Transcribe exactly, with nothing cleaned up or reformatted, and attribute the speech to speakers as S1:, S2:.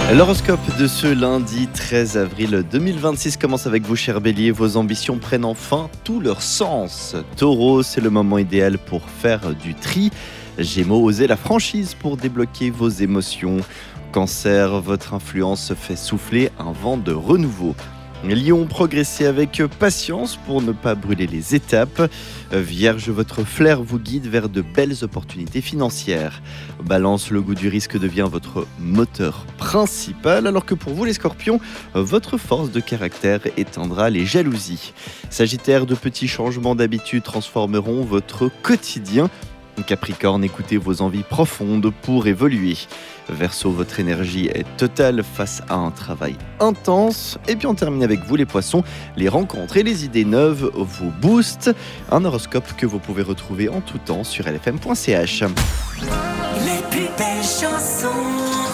S1: L'horoscope de ce lundi treize avril deux mille vingt-six commence avec vous, chers béliers. Vos ambitions prennent enfin tout leur sens. Taureau, c'est le moment idéal pour faire du tri. Gémeaux, osez la franchise pour débloquer vos émotions. Cancer, votre influence fait souffler un vent de renouveau. Lion, progressez avec patience pour ne pas brûler les étapes. Vierge, votre flair vous guide vers de belles opportunités financières. Balance, le goût du risque devient votre moteur principal, alors que pour vous les scorpions, votre force de caractère éteindra les jalousies. Sagittaire, de petits changements d'habitude transformeront votre quotidien. Capricorne, écoutez vos envies profondes pour évoluer. Verseau, votre énergie est totale face à un travail intense. Et puis on termine avec vous les poissons. Les rencontres et les idées neuves vous boostent. Un horoscope que vous pouvez retrouver en tout temps sur l f m point c h.
S2: Les plus belles chansons.